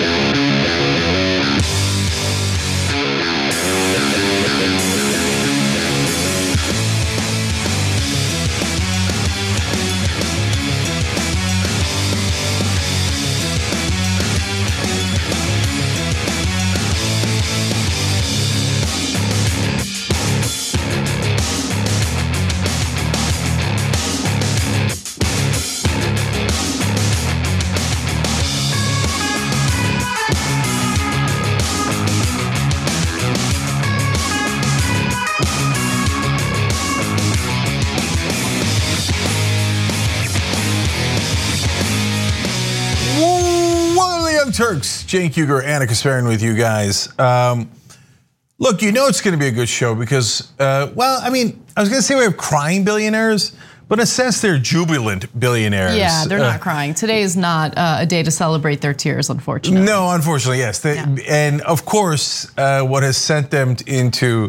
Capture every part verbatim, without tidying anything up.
Turks, Cenk Uygur, Ana Kasparian with you guys. Um, look, you know it's going to be a good show because, uh, well, I mean, I was going to say we have crying billionaires, but in a sense they're jubilant billionaires. Yeah, they're not uh, crying. Today is not uh, a day to celebrate their tears, unfortunately. No, unfortunately, yes. They, yeah. And of course, uh, what has sent them into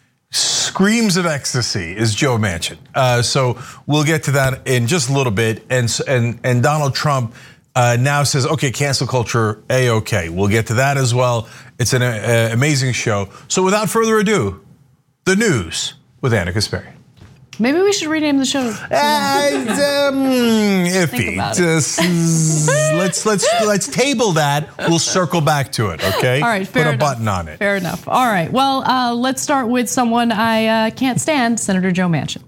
screams of ecstasy is Joe Manchin. Uh, so we'll get to that in just a little bit. And and and Donald Trump Uh, now says, okay, cancel culture, A-okay. We'll get to that as well. It's an uh, amazing show. So without further ado, the news with Ana Kasparian. Maybe we should rename the show. And, um, iffy. Just, let's let's let's table that. We'll circle back to it. Okay. All right. Fair Put a enough. button on it. Fair enough. All right. Well, uh, let's start with someone I uh, can't stand, Senator Joe Manchin.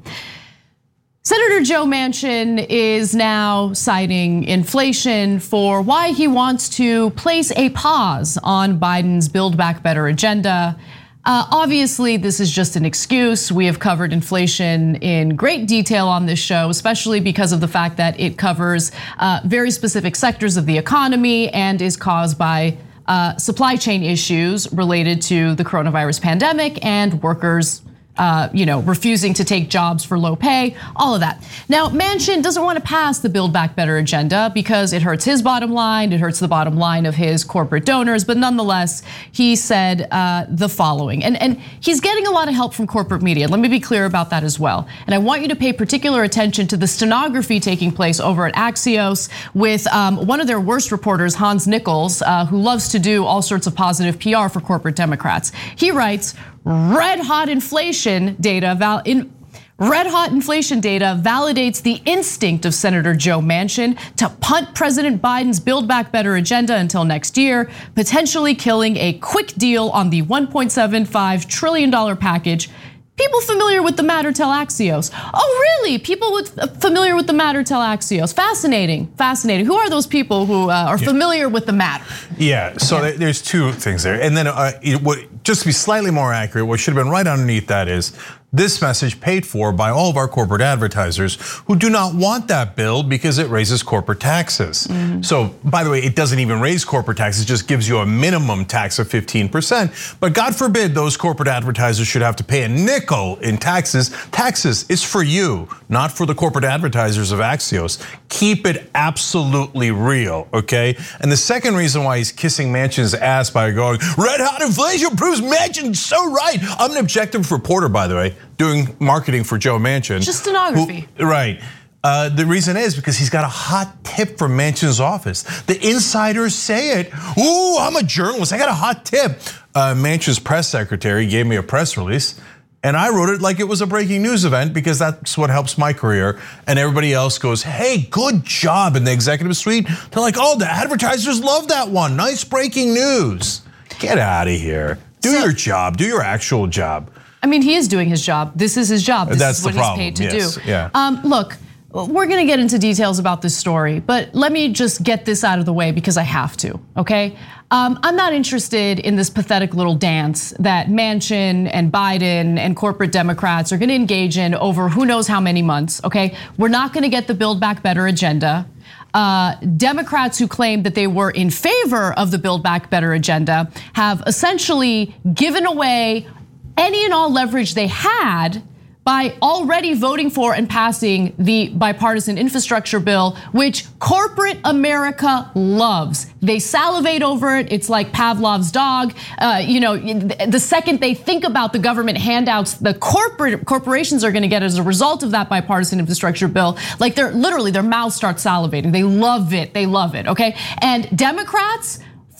Senator Joe Manchin is now citing inflation for why he wants to place a pause on Biden's Build Back Better agenda. Uh, obviously, this is just an excuse. We have covered inflation in great detail on this show, especially because of the fact that it covers uh, very specific sectors of the economy and is caused by uh, supply chain issues related to the coronavirus pandemic and workers Uh, you know, refusing to take jobs for low pay, all of that. Now, Manchin doesn't want to pass the Build Back Better agenda because it hurts his bottom line, it hurts the bottom line of his corporate donors, but nonetheless, he said uh, the following, and, and he's getting a lot of help from corporate media. Let me be clear about that as well. And I want you to pay particular attention to the stenography taking place over at Axios with um, one of their worst reporters, Hans Nichols, uh, who loves to do all sorts of positive P R for corporate Democrats. He writes, red hot inflation data, val in, red hot inflation data validates the instinct of Senator Joe Manchin to punt President Biden's Build Back Better agenda until next year, potentially killing a quick deal on the one point seven five trillion dollar package. People familiar with the matter tell Axios. Oh, really? People with, familiar with the matter tell Axios. Fascinating, fascinating. Who are those people who are yeah. familiar with the matter? Yeah, so okay. there's two things there. And then uh, it, what, just to be slightly more accurate, what should have been right underneath that is this message paid for by all of our corporate advertisers who do not want that bill because it raises corporate taxes. Mm-hmm. So, by the way, it doesn't even raise corporate taxes, it just gives you a minimum tax of fifteen percent. But God forbid those corporate advertisers should have to pay a nickel in taxes. Taxes is for you, not for the corporate advertisers of Axios. Keep it absolutely real, okay? And the second reason why he's kissing Manchin's ass by going, red hot inflation proves Manchin's so right. I'm an objective reporter, by the way, doing marketing for Joe Manchin. Just stenography. Who, right. Uh, the reason is because he's got a hot tip from Manchin's office. The insiders say it. Ooh, I'm a journalist, I got a hot tip. Uh, Manchin's press secretary gave me a press release and I wrote it like it was a breaking news event because that's what helps my career. And everybody else goes, hey, good job in the executive suite. They're like, oh, the advertisers love that one. Nice breaking news. Get out of here. Do so, your job, do your actual job. I mean, he is doing his job. This is his job. This That's is what the problem. he's paid to yes. do. Yeah. Um, look, we're gonna get into details about this story, but let me just get this out of the way because I have to, okay? Um, I'm not interested in this pathetic little dance that Manchin and Biden and corporate Democrats are gonna engage in over who knows how many months, okay? We're not gonna get the Build Back Better agenda. Uh, Democrats who claimed that they were in favor of the Build Back Better agenda have essentially given away any and all leverage they had by already voting for and passing the bipartisan infrastructure bill, which corporate America loves. They salivate over it. It's like Pavlov's dog. Uh, you know, the second they think about the government handouts the corporate corporations are going to get as a result of that bipartisan infrastructure bill, like they're literally their mouths start salivating. They love it. They love it. Okay, and Democrats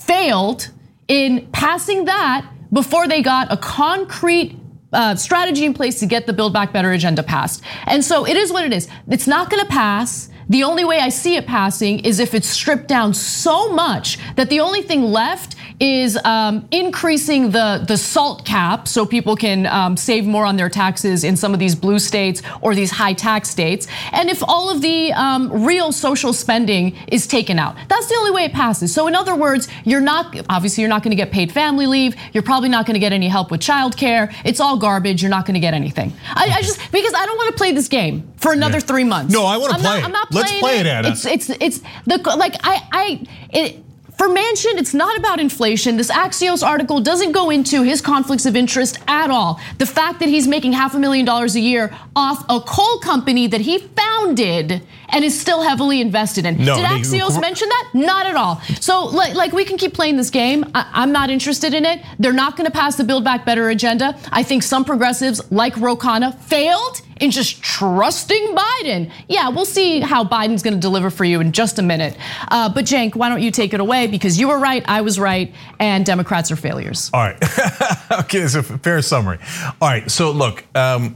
failed in passing that before they got a concrete uh, strategy in place to get the Build Back Better agenda passed. And so it is what it is. It's not gonna pass. The only way I see it passing is if it's stripped down so much that the only thing left is um, increasing the, the SALT cap so people can um, save more on their taxes in some of these blue states or these high tax states. And if all of the um, real social spending is taken out, that's the only way it passes. So in other words, you're not, obviously you're not gonna get paid family leave. You're probably not gonna get any help with childcare. It's all garbage, you're not gonna get anything. I, I just, because I don't wanna play this game for another yeah. three months. No, I wanna I'm play not, it. I'm not Let's play it, it, Anna. It's, it's, it's the, like I, I, it, for Manchin, it's not about inflation. This Axios article doesn't go into his conflicts of interest at all. The fact that he's making half a million dollars a year off a coal company that he founded and is still heavily invested in. No, Did Axios mention that? Not at all. So like, like we can keep playing this game. I, I'm not interested in it. They're not gonna pass the Build Back Better agenda. I think some progressives like Ro Khanna failed in just trusting Biden. Yeah, we'll see how Biden's gonna deliver for you in just a minute. Uh, but Cenk, why don't you take it away? Because you were right, I was right, and Democrats are failures. All right, okay, it's a fair summary. All right, so look, um,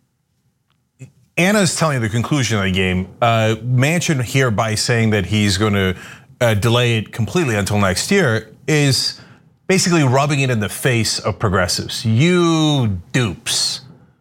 Anna's telling you the conclusion of the game. Uh, Manchin here by saying that he's gonna uh, delay it completely until next year is basically rubbing it in the face of progressives. You dupes.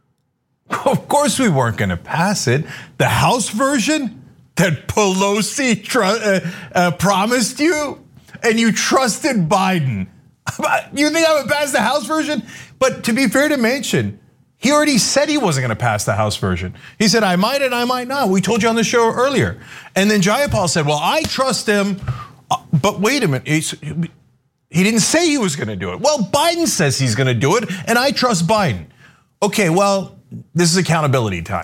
Of course we weren't gonna pass it. The House version that Pelosi uh, uh, promised you, and you trusted Biden. You think I would pass the House version? But to be fair to Manchin, he already said he wasn't gonna pass the House version. He said, I might and I might not. We told you on the show earlier. And then Jayapal said, well, I trust him, but wait a minute. He didn't say he was gonna do it. Well, Biden says he's gonna do it, and I trust Biden. Okay, well, this is accountability time.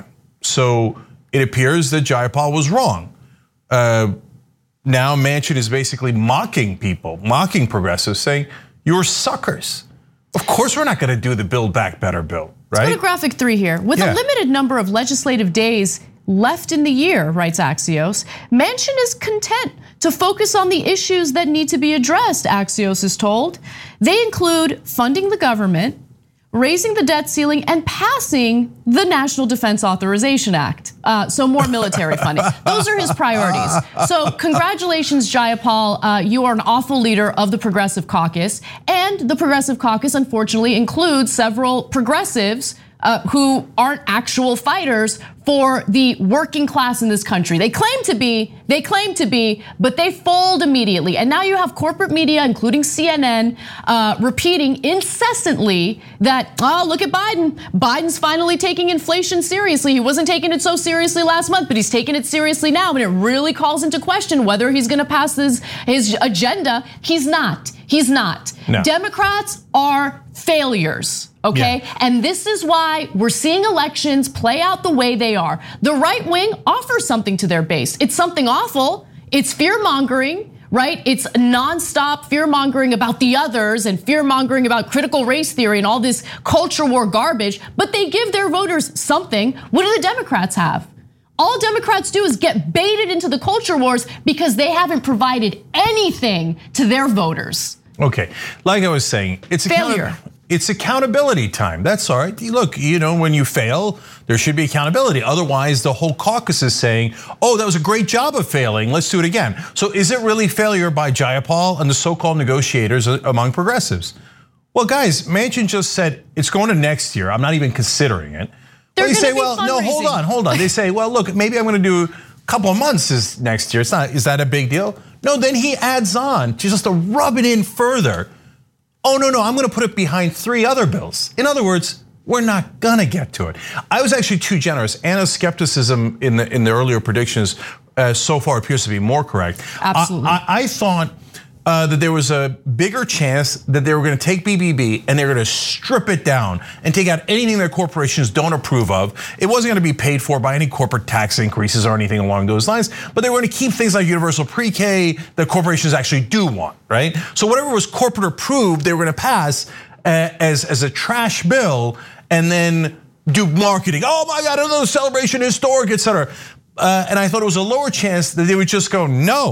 So it appears that Jayapal was wrong. Uh, now Manchin is basically mocking people, mocking progressives, saying, you're suckers. Of course we're not gonna do the Build Back Better bill, right? Let's go to graphic three here. With yeah. a limited number of legislative days left in the year, writes Axios, Manchin is content to focus on the issues that need to be addressed, Axios is told. They include funding the government, raising the debt ceiling, and passing the National Defense Authorization Act. Uh, so more military funding. Those are his priorities. So congratulations, Jayapal. Uh, you are an awful leader of the Progressive Caucus. And the Progressive Caucus, unfortunately, includes several progressives Uh, who aren't actual fighters for the working class in this country. They claim to be, they claim to be, but they fold immediately. And now you have corporate media, including C N N, uh, repeating incessantly that, oh, look at Biden. Biden's finally taking inflation seriously. He wasn't taking it so seriously last month, but he's taking it seriously now. And it really calls into question whether he's gonna pass his, his agenda. He's not, he's not. No. Democrats are failures. Okay, yeah. And this is why we're seeing elections play out the way they are. The right wing offers something to their base. It's something awful. It's fear mongering, right? It's nonstop fear mongering about the others and fear mongering about critical race theory and all this culture war garbage. But they give their voters something. What do the Democrats have? All Democrats do is get baited into the culture wars because they haven't provided anything to their voters. Okay, like I was saying, it's a failure. It's accountability time. That's all right. Look, you know, when you fail, there should be accountability. Otherwise, the whole caucus is saying, oh, that was a great job of failing. Let's do it again. So is it really failure by Jayapal and the so-called negotiators among progressives? Well, guys, Manchin just said it's going to next year. I'm not even considering it. They're they say, well, fundraising. no, hold on, hold on. They say, well, look, maybe I'm going to do a couple of months is next year. It's not, is that a big deal? No, then he adds on to just to rub it in further. Oh, no, no, I'm gonna put it behind three other bills. In other words, we're not gonna get to it. I was actually too generous. Anna's skepticism in the in the earlier predictions uh, so far appears to be more correct. Absolutely. I, I, I thought uh, that there was a bigger chance that they were gonna take B B B and they're gonna strip it down and take out anything that corporations don't approve of. It wasn't gonna be paid for by any corporate tax increases or anything along those lines, but they were gonna keep things like universal pre-K that corporations actually do want, right? So whatever was corporate approved, they were gonna pass as, as a trash bill and then do marketing. Oh my God, another celebration, historic, et cetera. Uh, and I thought it was a lower chance that they would just go, no,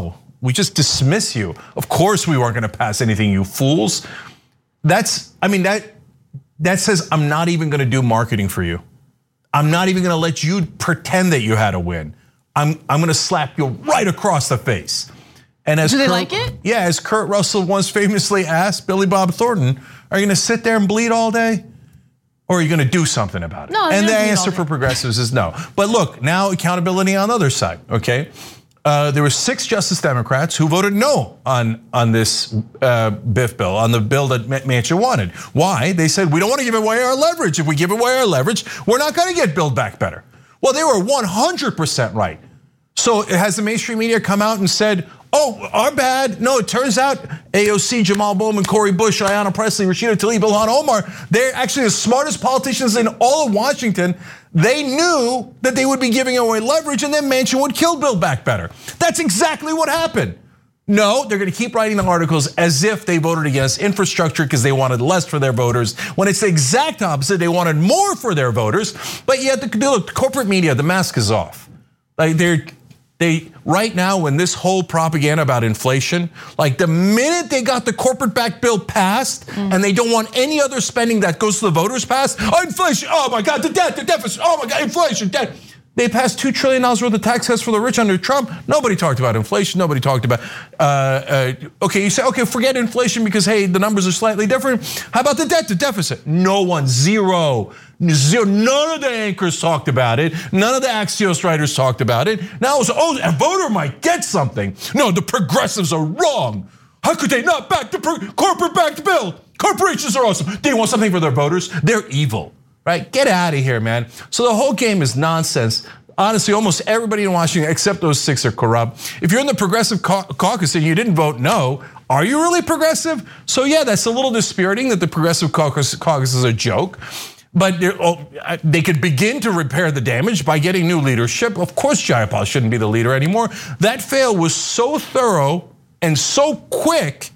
we just dismiss you. Of course we weren't gonna pass anything, you fools. That's, I mean, that that says I'm not even gonna do marketing for you. I'm not even gonna let you pretend that you had a win. I'm, I'm gonna slap you right across the face. And as Do they Kurt, like it? Yeah, as Kurt Russell once famously asked Billy Bob Thornton, are you gonna sit there and bleed all day? Or are you gonna do something about it? No, and the answer for progressives is no. But look, now accountability on the other side, okay? Uh, there were six Justice Democrats who voted no on, on this uh, B I F bill, on the bill that Manchin wanted. Why? They said, we don't want to give away our leverage. If we give away our leverage, we're not gonna get Build Back Better. Well, they were one hundred percent right. So has the mainstream media come out and said, oh, our bad? No, it turns out A O C, Jamal Bowman, Cori Bush, Ayanna Pressley, Rashida Tlaib, Ilhan Omar, they're actually the smartest politicians in all of Washington. They knew that they would be giving away leverage and then Manchin would kill Build Back Better. That's exactly what happened. No, they're gonna keep writing the articles as if they voted against infrastructure because they wanted less for their voters, when it's the exact opposite, they wanted more for their voters, but yet the, look, the corporate media, the mask is off. Like they're, They right now, when this whole propaganda about inflation, like the minute they got the corporate backed bill passed, mm. and they don't want any other spending that goes to the voters passed, oh, inflation, oh my God, the debt, the deficit, oh my God, inflation, debt. They passed two trillion dollars worth of tax cuts for the rich under Trump. Nobody talked about inflation. Nobody talked about, uh, uh, okay, you say, okay, forget inflation because, hey, the numbers are slightly different. How about the debt, the deficit? No one, zero, zero. None of the anchors talked about it. None of the Axios writers talked about it. Now it's, oh, a voter might get something. No, the progressives are wrong. How could they not back the corporate-backed bill? Corporations are awesome. They want something for their voters. They're evil. Right, get out of here, man. So the whole game is nonsense. Honestly, almost everybody in Washington, except those six, are corrupt. If you're in the progressive caucus and you didn't vote no, are you really progressive? So yeah, that's a little dispiriting that the progressive caucus, caucus is a joke. But oh, they could begin to repair the damage by getting new leadership. Of course, Jayapal shouldn't be the leader anymore. That fail was so thorough and so quick,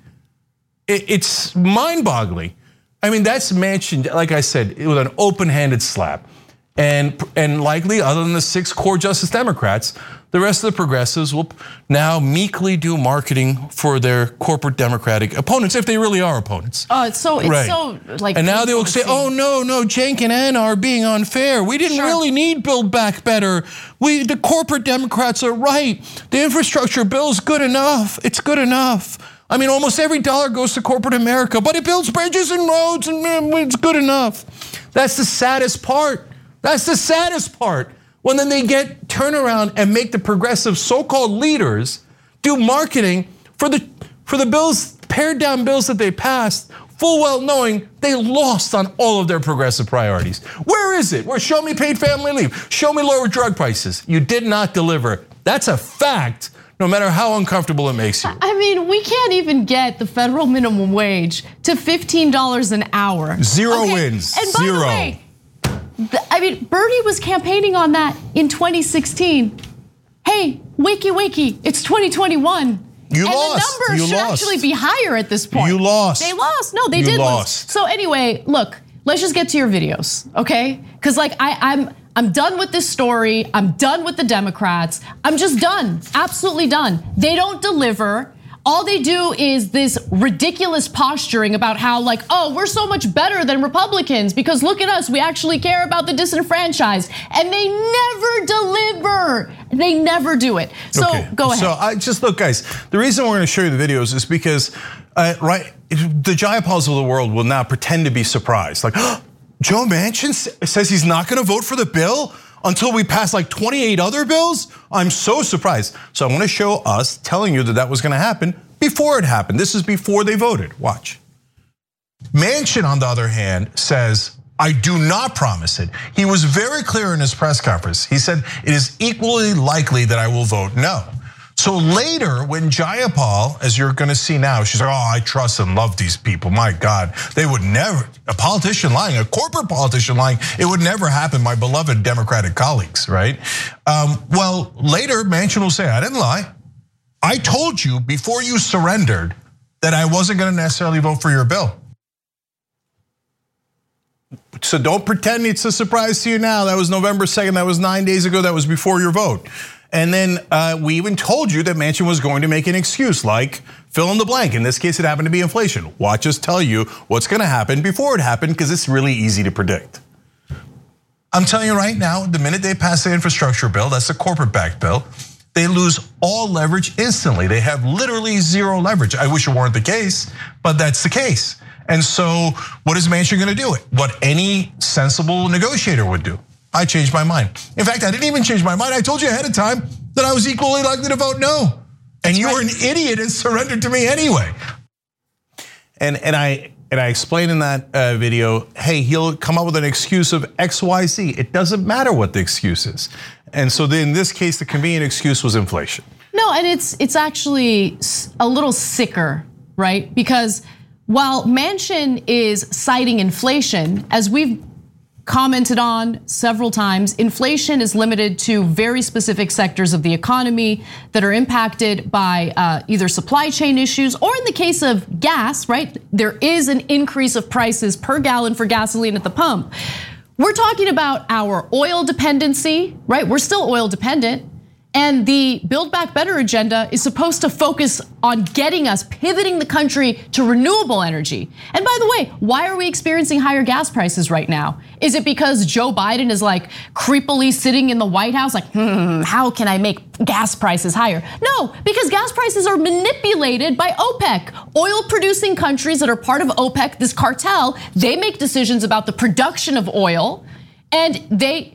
it's mind-boggling. I mean, that's Manchin, like I said, with an open-handed slap. And, and likely, other than the six core Justice Democrats, the rest of the progressives will now meekly do marketing for their corporate Democratic opponents, if they really are opponents. Oh, it's so, it's right. so like. And now they will say, oh no, no, Cenk and Anna are being unfair. We didn't sure. really need Build Back Better. We, the corporate Democrats are right. The infrastructure bill is good enough. It's good enough. I mean, almost every dollar goes to corporate America, but it builds bridges and roads and it's good enough. That's the saddest part. That's the saddest part. When then they get turn around and make the progressive so-called leaders do marketing for the for the bills, pared down bills that they passed, full well knowing they lost on all of their progressive priorities. Where is it? Where show me paid family leave, show me lower drug prices. You did not deliver. That's a fact. No matter how uncomfortable it makes you. I mean, we can't even get the federal minimum wage to fifteen dollars an hour. Zero okay. wins, and by zero. The way, I mean, Bernie was campaigning on that in twenty sixteen. Hey, wakey, wakey, it's twenty twenty-one. You and lost. the numbers you should lost. actually be higher at this point. You lost. They lost. No, they you did lost. lose. So anyway, look, let's just get to your videos, okay? Because like I, I'm. I'm done with this story. I'm done with the Democrats. I'm just done, absolutely done. They don't deliver. All they do is this ridiculous posturing about how like, oh, we're so much better than Republicans because look at us, we actually care about the disenfranchised. And they never deliver. They never do it. So okay. go ahead. So I just look, guys, the reason we're gonna show you the videos is because, uh, right, the Jayapals of the world will now pretend to be surprised. Like, oh, Joe Manchin says he's not gonna vote for the bill until we pass like twenty-eight other bills? I'm so surprised. So I'm gonna show us telling you that that was gonna happen before it happened. This is before they voted, watch. Manchin, on the other hand, says, I do not promise it. He was very clear in his press conference. He said, it is equally likely that I will vote no. So later, when Jayapal, as you're gonna see now, she's like, oh, I trust and love these people. My God, they would never, a politician lying, a corporate politician lying, it would never happen, my beloved Democratic colleagues, right? Um, well, later, Manchin will say, I didn't lie. I told you before you surrendered that I wasn't gonna necessarily vote for your bill. So don't pretend it's a surprise to you now. That was November second, that was nine days ago, that was before your vote. And then uh, we even told you that Manchin was going to make an excuse like fill in the blank. In this case, it happened to be inflation. Watch us tell you what's gonna happen before it happened because it's really easy to predict. I'm telling you right now, the minute they pass the infrastructure bill, that's the corporate-backed bill, they lose all leverage instantly. They have literally zero leverage. I wish it weren't the case, but that's the case. And so what is Manchin gonna do? What any sensible negotiator would do. I changed my mind. In fact, I didn't even change my mind. I told you ahead of time that I was equally likely to vote no. And you were an idiot and surrendered to me anyway. And and I and I explained in that uh, video, hey, he'll come up with an excuse of X Y Z. It doesn't matter what the excuse is. And so in this case, the convenient excuse was inflation. No, and it's it's actually a little sicker, right? Because while Manchin is citing inflation, as we've commented on several times, inflation is limited to very specific sectors of the economy that are impacted by uh, either supply chain issues or in the case of gas, right? There is an increase of prices per gallon for gasoline at the pump. We're talking about our oil dependency, right? We're still oil dependent. And the Build Back Better agenda is supposed to focus on getting us, pivoting the country to renewable energy. And by the way, why are we experiencing higher gas prices right now? Is it because Joe Biden is like creepily sitting in the White House like, hmm, how can I make gas prices higher? No, because gas prices are manipulated by OPEC. Oil producing countries that are part of OPEC, this cartel, they make decisions about the production of oil and they,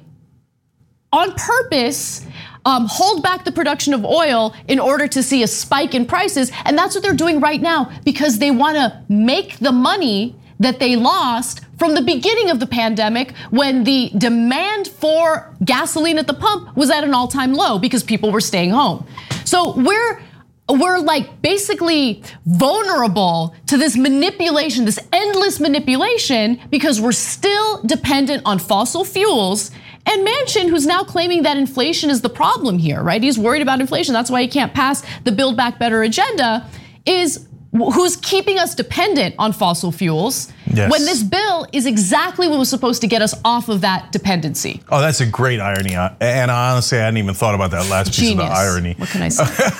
on purpose, Um, hold back the production of oil in order to see a spike in prices. And that's what they're doing right now because they wanna make the money that they lost from the beginning of the pandemic when the demand for gasoline at the pump was at an all-time low because people were staying home. So we're We're like basically vulnerable to this manipulation, this endless manipulation, because we're still dependent on fossil fuels. And Manchin, who's now claiming that inflation is the problem here, right? He's worried about inflation. That's why he can't pass the Build Back Better agenda, is who's keeping us dependent on fossil fuels yes. when this bill is exactly what was supposed to get us off of that dependency. Oh, that's a great irony. And honestly, I hadn't even thought about that last piece Genius. of the irony. What can I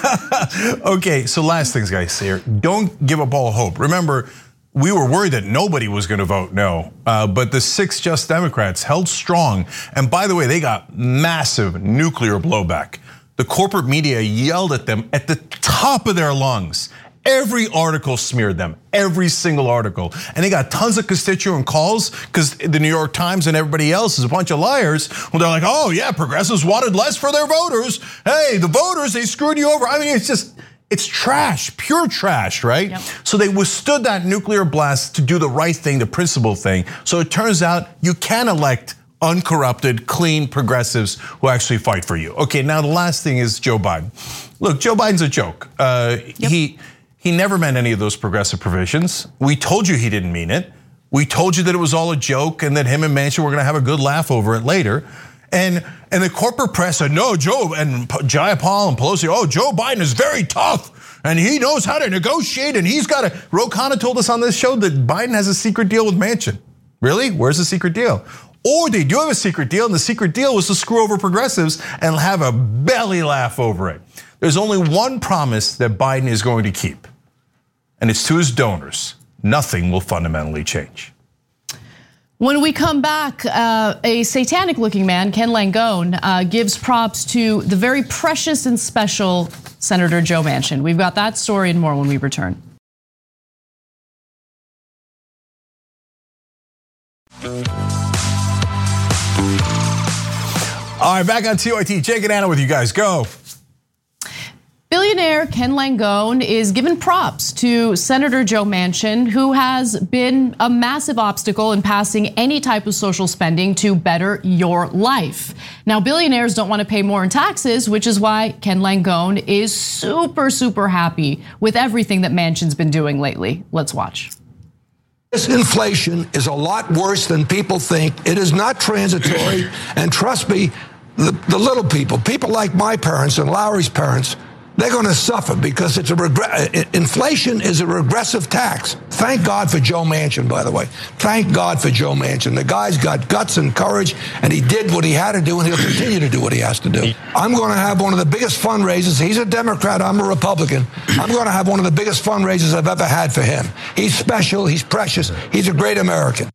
say? Okay, so last things, guys, here. Don't give up all hope. Remember, we were worried that nobody was gonna vote no, uh, but the six Just Democrats held strong. And by the way, they got massive nuclear blowback. The corporate media yelled at them at the top of their lungs. Every article smeared them, every single article. And they got tons of constituent calls because the New York Times and everybody else is a bunch of liars. Well, they're like, oh yeah, progressives wanted less for their voters. Hey, the voters, they screwed you over. I mean, it's just, it's trash, pure trash, right? Yep. So they withstood that nuclear blast to do the right thing, the principled thing. So it turns out you can elect uncorrupted, clean progressives who actually fight for you. Okay, now the last thing is Joe Biden. Look, Joe Biden's a joke. Uh, yep. He he never meant any of those progressive provisions. We told you he didn't mean it. We told you that it was all a joke and that him and Manchin were gonna have a good laugh over it later. And and the corporate press said, no, Joe, and Jayapal and Pelosi, oh, Joe Biden is very tough and he knows how to negotiate and he's got a, Ro Khanna told us on this show that Biden has a secret deal with Manchin. Really, where's the secret deal? Or they do have a secret deal and the secret deal was to screw over progressives and have a belly laugh over it. There's only one promise that Biden is going to keep, and it's to his donors. Nothing will fundamentally change. When we come back, uh, a satanic-looking man, Ken Langone, uh, gives props to the very precious and special Senator Joe Manchin. We've got that story and more when we return. All right, back on T Y T, Jake and Anna with you guys, go. Billionaire Ken Langone is giving props to Senator Joe Manchin, who has been a massive obstacle in passing any type of social spending to better your life. Now, billionaires don't want to pay more in taxes, which is why Ken Langone is super, super happy with everything that Manchin's been doing lately. Let's watch. This inflation is a lot worse than people think. It is not transitory. And trust me, the, the little people, people like my parents and Lowry's parents, they're going to suffer because it's a regre- inflation is a regressive tax. Thank God for Joe Manchin, by the way. Thank God for Joe Manchin. The guy's got guts and courage, and he did what he had to do, and he'll continue to do what he has to do. I'm going to have one of the biggest fundraisers. He's a Democrat. I'm a Republican. I'm going to have one of the biggest fundraisers I've ever had for him. He's special. He's precious. He's a great American.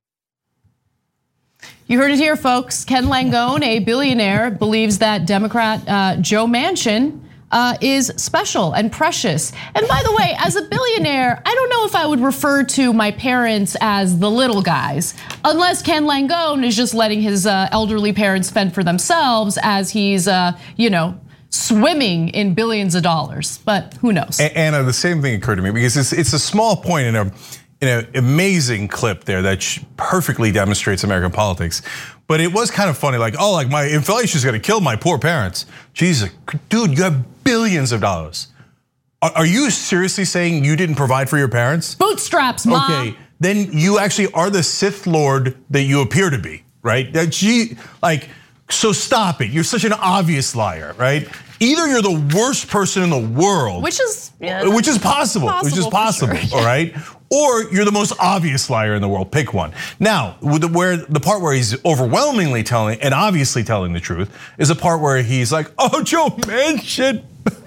You heard it here, folks. Ken Langone, a billionaire, believes that Democrat uh, Joe Manchin Uh, is special and precious. And by the way, as a billionaire, I don't know if I would refer to my parents as the little guys, unless Ken Langone is just letting his uh, elderly parents fend for themselves as he's, uh, you know, swimming in billions of dollars. But who knows? Anna, the same thing occurred to me because it's it's a small point in a in an amazing clip there that perfectly demonstrates American politics. But it was kind of funny, like, oh, like my inflation is gonna kill my poor parents. Jesus, dude, you have billions of dollars. Are you seriously saying you didn't provide for your parents? Bootstraps, Mom. Okay, then you actually are the Sith Lord that you appear to be, right? That gee, like, so stop it. You're such an obvious liar, right? Either you're the worst person in the world, which is yeah, which is possible, possible which is possible, sure. all right? Or you're the most obvious liar in the world. Pick one. Now, with the, where the part where he's overwhelmingly telling and obviously telling the truth is a part where he's like, "Oh, Joe Manchin,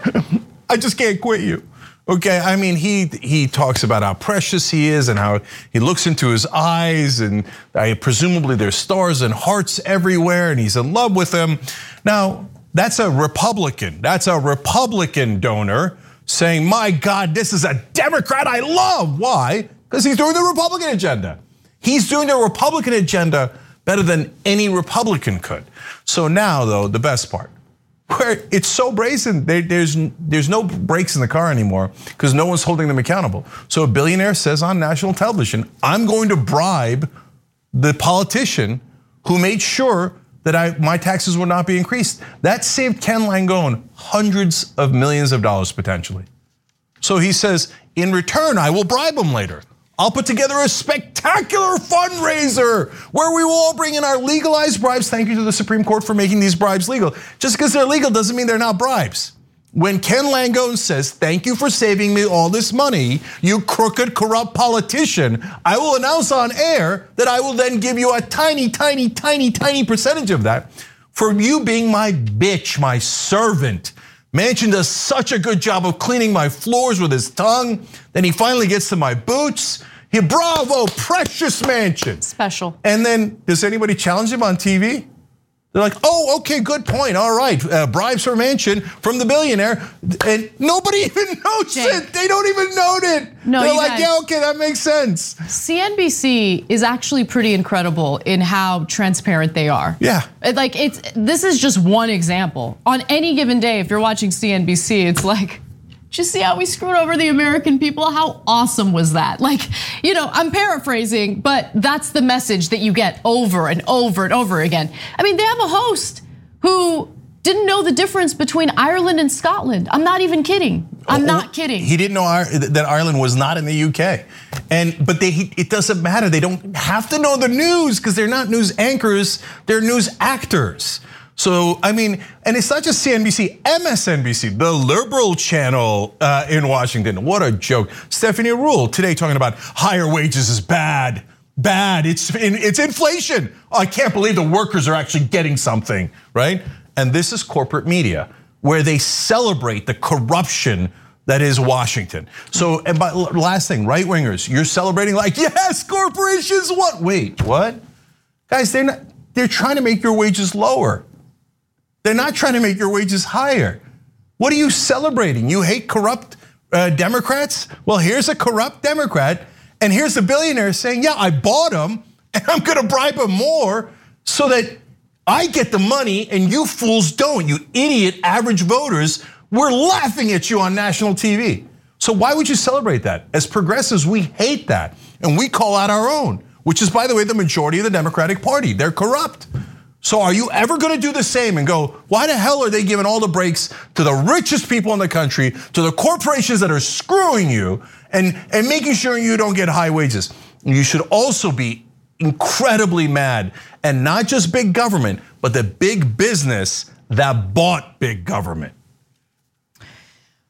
I just can't quit you." Okay, I mean, he he talks about how precious he is and how he looks into his eyes and uh, presumably there's stars and hearts everywhere and he's in love with them. Now, that's a Republican. That's a Republican donor saying, my God, this is a Democrat I love. Why? Because he's doing the Republican agenda. He's doing the Republican agenda better than any Republican could. So now, though, the best part, where it's so brazen, there's, there's no brakes in the car anymore because no one's holding them accountable. So a billionaire says on national television, I'm going to bribe the politician who made sure that I, my taxes would not be increased. That saved Ken Langone hundreds of millions of dollars potentially. So he says, in return, I will bribe him later. I'll put together a spectacular fundraiser where we will all bring in our legalized bribes. Thank you to the Supreme Court for making these bribes legal. Just because they're legal doesn't mean they're not bribes. When Ken Langone says, thank you for saving me all this money, you crooked, corrupt politician, I will announce on air that I will then give you a tiny, tiny, tiny, tiny percentage of that for you being my bitch, my servant. Manchin does such a good job of cleaning my floors with his tongue. Then he finally gets to my boots. He, bravo, precious Manchin. Special. And then, does anybody challenge him on T V? They're like, oh, okay, good point. All right, uh, bribes for Manchin from the billionaire, and nobody even notes Jake. it. They don't even note it. No, They're you like, guys. yeah, okay, that makes sense. C N B C is actually pretty incredible in how transparent they are. Yeah. Like it's this is just one example. On any given day, if you're watching C N B C, it's like, did you see how we screwed over the American people? How awesome was that? Like, you know, I'm paraphrasing, but that's the message that you get over and over and over again. I mean, they have a host who didn't know the difference between Ireland and Scotland. I'm not even kidding. I'm not kidding. He didn't know that Ireland was not in the U K. And but they it doesn't matter. They don't have to know the news because they're not news anchors, they're news actors. So, I mean, and it's not just C N B C, M S N B C, the liberal channel uh, in Washington. What a joke. Stephanie Rule today talking about higher wages is bad, bad, it's, it's inflation. Oh, I can't believe the workers are actually getting something, right? And this is corporate media where they celebrate the corruption that is Washington. So, and by, last thing, right wingers, you're celebrating like, yes, corporations what? Wait, what? Guys, they're not, they're trying to make your wages lower. They're not trying to make your wages higher. What are you celebrating? You hate corrupt uh, Democrats? Well, here's a corrupt Democrat, and here's a billionaire saying, yeah, I bought him, and I'm gonna bribe him more so that I get the money and you fools don't. You idiot average voters, we're laughing at you on national T V. So why would you celebrate that? As progressives, we hate that, and we call out our own, which is, by the way, the majority of the Democratic Party. They're corrupt. So are you ever gonna do the same and go, why the hell are they giving all the breaks to the richest people in the country, to the corporations that are screwing you and, and making sure you don't get high wages? You should also be incredibly mad, and not just big government, but the big business that bought big government.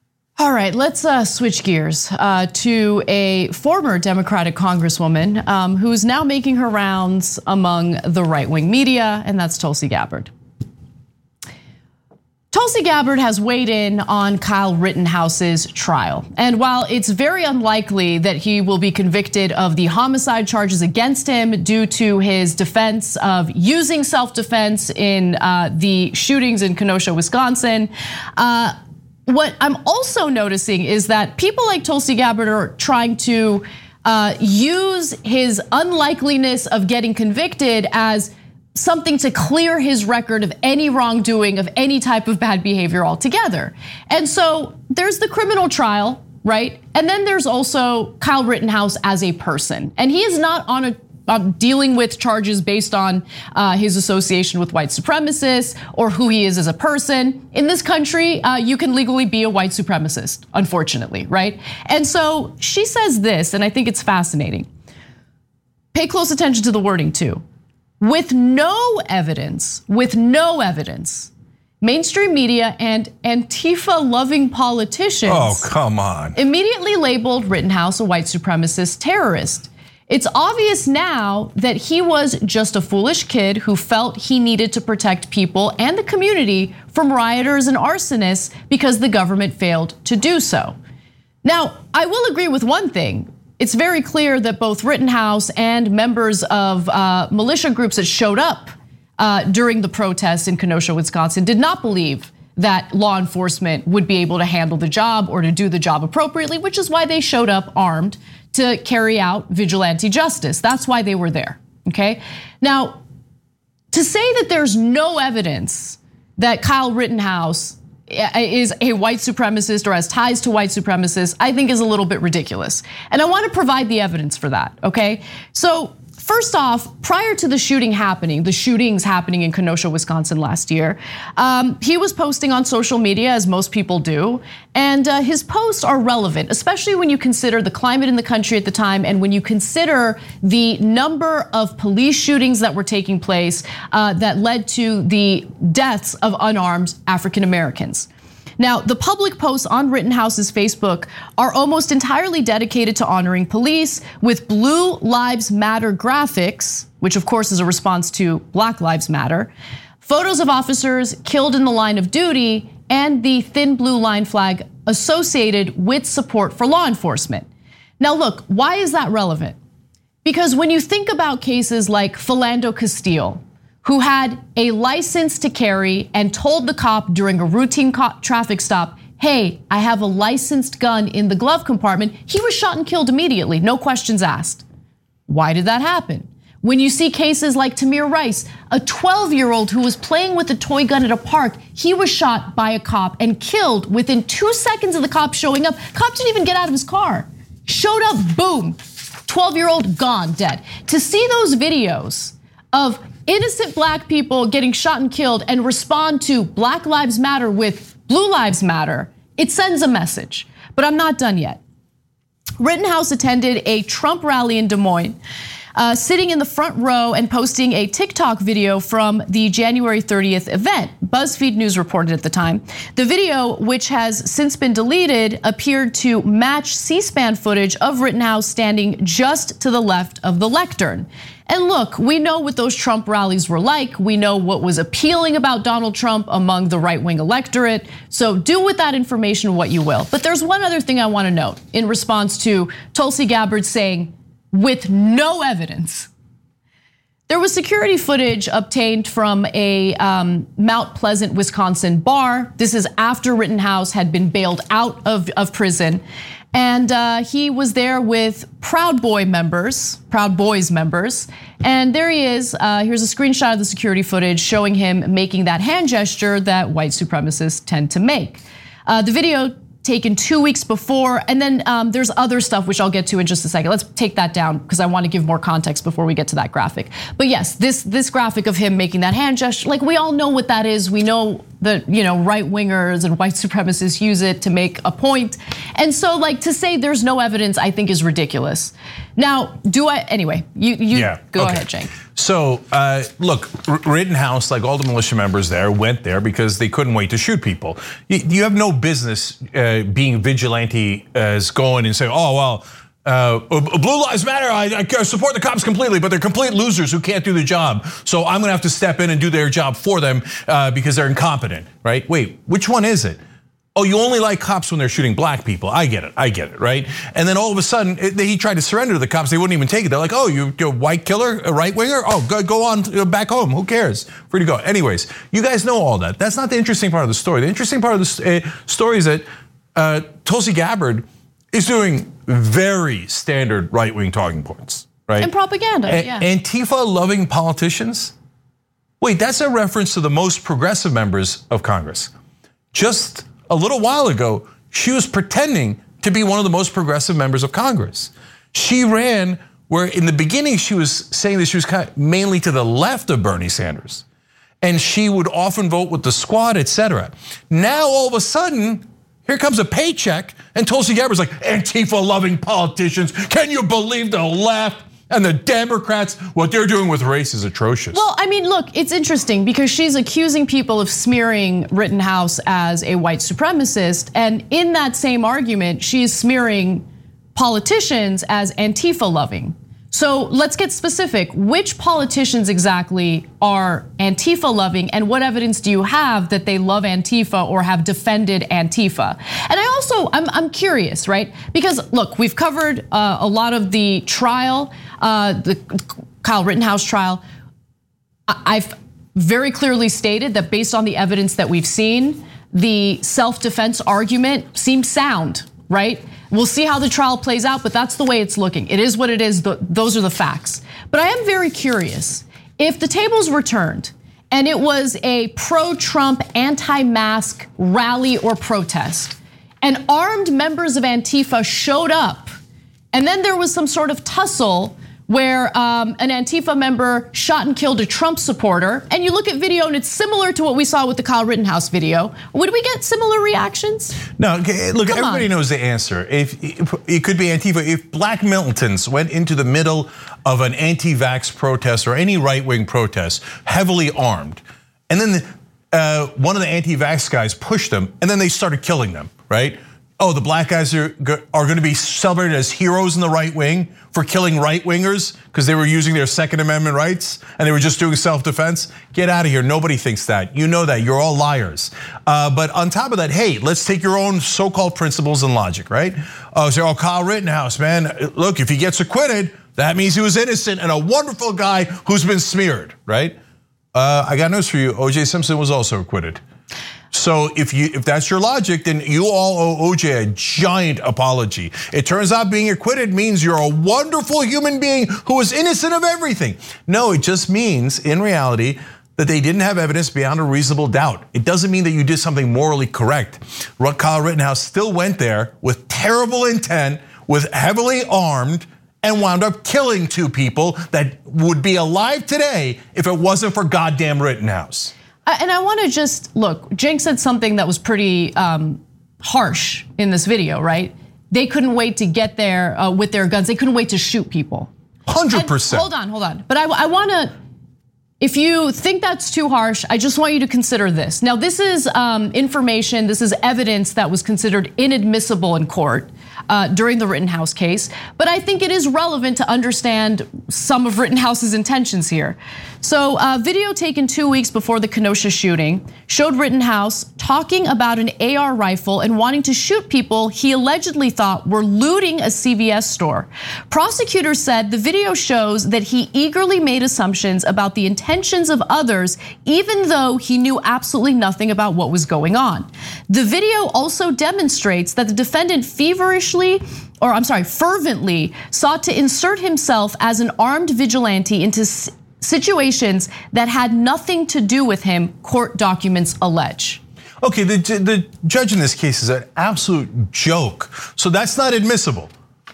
All right, let's uh, switch gears uh, to a former Democratic Congresswoman um, who's now making her rounds among the right-wing media, and that's Tulsi Gabbard. Tulsi Gabbard has weighed in on Kyle Rittenhouse's trial. And while it's very unlikely that he will be convicted of the homicide charges against him due to his defense of using self-defense in uh, the shootings in Kenosha, Wisconsin, uh, what I'm also noticing is that people like Tulsi Gabbard are trying to uh, use his unlikeliness of getting convicted as something to clear his record of any wrongdoing, of any type of bad behavior altogether. And so there's the criminal trial, right? And then there's also Kyle Rittenhouse as a person. And he is not on a um, dealing with charges based on uh, his association with white supremacists or who he is as a person. In this country, uh, you can legally be a white supremacist, unfortunately, right? And so she says this, and I think it's fascinating. Pay close attention to the wording too. With no evidence, with no evidence, mainstream media and Antifa-loving politicians oh, come on. immediately labeled Rittenhouse a white supremacist terrorist. It's obvious now that he was just a foolish kid who felt he needed to protect people and the community from rioters and arsonists because the government failed to do so. Now, I will agree with one thing. It's very clear that both Rittenhouse and members of uh, militia groups that showed up uh, during the protests in Kenosha, Wisconsin, did not believe that law enforcement would be able to handle the job or to do the job appropriately, which is why they showed up armed to carry out vigilante justice. That's why they were there, okay? Now, to say that there's no evidence that Kyle Rittenhouse is a white supremacist or has ties to white supremacists, I think is a little bit ridiculous. And I want to provide the evidence for that, okay? So first off, prior to the shooting happening, the shootings happening in Kenosha, Wisconsin last year, um, he was posting on social media, as most people do, and uh, his posts are relevant, especially when you consider the climate in the country at the time and when you consider the number of police shootings that were taking place uh, that led to the deaths of unarmed African Americans. Now, the public posts on Rittenhouse's Facebook are almost entirely dedicated to honoring police with Blue Lives Matter graphics, which of course is a response to Black Lives Matter, photos of officers killed in the line of duty, and the thin blue line flag associated with support for law enforcement. Now look, why is that relevant? Because when you think about cases like Philando Castile, who had a license to carry and told the cop during a routine traffic stop, hey, I have a licensed gun in the glove compartment, he was shot and killed immediately, no questions asked. Why did that happen? When you see cases like Tamir Rice, a twelve-year-old who was playing with a toy gun at a park, he was shot by a cop and killed within two seconds of the cop showing up. Cop didn't even get out of his car. Showed up, boom, twelve-year-old gone, dead. To see those videos of innocent black people getting shot and killed and respond to Black Lives Matter with Blue Lives Matter, it sends a message. But I'm not done yet. Rittenhouse attended a Trump rally in Des Moines, uh, sitting in the front row and posting a TikTok video from the January thirtieth event. BuzzFeed News reported at the time. The video, which has since been deleted, appeared to match C-SPAN footage of Rittenhouse standing just to the left of the lectern. And look, we know what those Trump rallies were like. We know what was appealing about Donald Trump among the right-wing electorate. So do with that information what you will. But there's one other thing I want to note in response to Tulsi Gabbard saying, with no evidence. There was security footage obtained from a um, Mount Pleasant, Wisconsin bar. This is after Rittenhouse had been bailed out of, of prison. And uh, he was there with Proud Boy members, Proud Boys members. And there he is, uh, here's a screenshot of the security footage showing him making that hand gesture that white supremacists tend to make. Uh, the video taken two weeks before, and then um, there's other stuff which I'll get to in just a second. Let's take that down because I want to give more context before we get to that graphic. But yes, this this graphic of him making that hand gesture, like we all know what that is. We know that, you know, right wingers and white supremacists use it to make a point. And so like to say there's no evidence, I think is ridiculous. Now, do I, anyway, you, you yeah, go okay. ahead, Cenk. So uh, look, Rittenhouse, like all the militia members there, went there because they couldn't wait to shoot people. You, you have no business uh, being vigilante as going and saying, oh, well, Uh, Blue Lives Matter, I, I support the cops completely, but they're complete losers who can't do the job. So I'm gonna have to step in and do their job for them uh, because they're incompetent, right? Wait, which one is it? Oh, you only like cops when they're shooting black people. I get it, I get it, right? And then all of a sudden, it, he tried to surrender to the cops. They wouldn't even take it. They're like, oh, you, you're a white killer, a right winger? Oh, go, go on back home, who cares? Free to go. Anyways, you guys know all that. That's not the interesting part of the story. The interesting part of the story is that uh, Tulsi Gabbard is doing very standard right-wing talking points, right? And propaganda, A- yeah. Antifa-loving politicians? Wait, that's a reference to the most progressive members of Congress. Just a little while ago, she was pretending to be one of the most progressive members of Congress. She ran where in the beginning she was saying that she was kind of mainly to the left of Bernie Sanders. And she would often vote with the squad, et cetera. Now all of a sudden, here comes a paycheck, and Tulsi Gabbard's like, Antifa-loving politicians, can you believe the left and the Democrats? What they're doing with race is atrocious. Well, I mean, look, it's interesting because she's accusing people of smearing Rittenhouse as a white supremacist, and in that same argument, she's smearing politicians as Antifa-loving. So let's get specific. Which politicians exactly are Antifa-loving, and what evidence do you have that they love Antifa or have defended Antifa? And I also, I'm, I'm curious, right? Because look, we've covered uh, a lot of the trial, uh, the Kyle Rittenhouse trial. I've very clearly stated that based on the evidence that we've seen, the self-defense argument seems sound, right? We'll see how the trial plays out, but that's the way it's looking. It is what it is, those are the facts. But I am very curious, if the tables were turned and it was a pro-Trump, anti-mask rally or protest, and armed members of Antifa showed up, and then there was some sort of tussle where um, an Antifa member shot and killed a Trump supporter, and you look at video and it's similar to what we saw with the Kyle Rittenhouse video, would we get similar reactions? No, look, Come everybody on. knows the answer. If it could be Antifa, if black militants went into the middle of an anti-vax protest or any right-wing protest, heavily armed, and then the, uh, one of the anti-vax guys pushed them, and then they started killing them, right? Oh, the black guys are, are gonna be celebrated as heroes in the right wing for killing right wingers because they were using their Second Amendment rights and they were just doing self-defense. Get out of here, nobody thinks that. You know that, you're all liars. Uh, but on top of that, hey, let's take your own so-called principles and logic, right? Oh, say, oh, Kyle Rittenhouse, man, look, if he gets acquitted, that means he was innocent and a wonderful guy who's been smeared, right? Uh, I got news for you, O J Simpson was also acquitted. So if you if that's your logic, then you all owe O J a giant apology. It turns out being acquitted means you're a wonderful human being who is innocent of everything. No, it just means in reality that they didn't have evidence beyond a reasonable doubt. It doesn't mean that you did something morally correct. Kyle Rittenhouse still went there with terrible intent, with heavily armed, and wound up killing two people that would be alive today if it wasn't for goddamn Rittenhouse. And I want to just look, Cenk said something that was pretty um, harsh in this video, right? They couldn't wait to get there uh, with their guns. They couldn't wait to shoot people. one hundred percent. Hold on, hold on. But I, I want to, if you think that's too harsh, I just want you to consider this. Now, this is um, information, this is evidence that was considered inadmissible in court uh, during the Rittenhouse case. But I think it is relevant to understand some of Rittenhouse's intentions here. So a video taken two weeks before the Kenosha shooting showed Rittenhouse talking about an A R rifle and wanting to shoot people he allegedly thought were looting a C V S store. Prosecutors said the video shows that he eagerly made assumptions about the intentions of others, even though he knew absolutely nothing about what was going on. The video also demonstrates that the defendant feverishly, or I'm sorry, fervently sought to insert himself as an armed vigilante into situations that had nothing to do with him, court documents allege. Okay, the, the judge in this case is an absolute joke, so that's not admissible.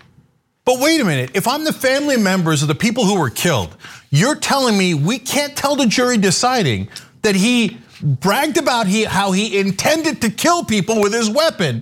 But wait a minute, if I'm the family members of the people who were killed, you're telling me we can't tell the jury deciding that he bragged about he, how he intended to kill people with his weapon,